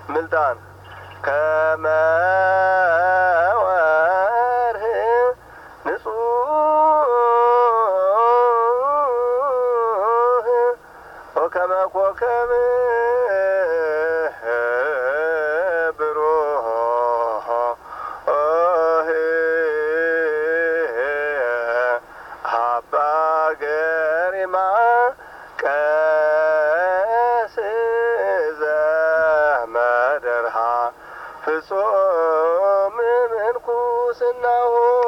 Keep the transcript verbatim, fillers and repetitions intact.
ምልጣን ከመወርህ ንጹህ ወከመ ኮከብ ብሩህ አባ ገሪማ ቀስ ዘመደርሃ ፍጹም ምንኩስናሁ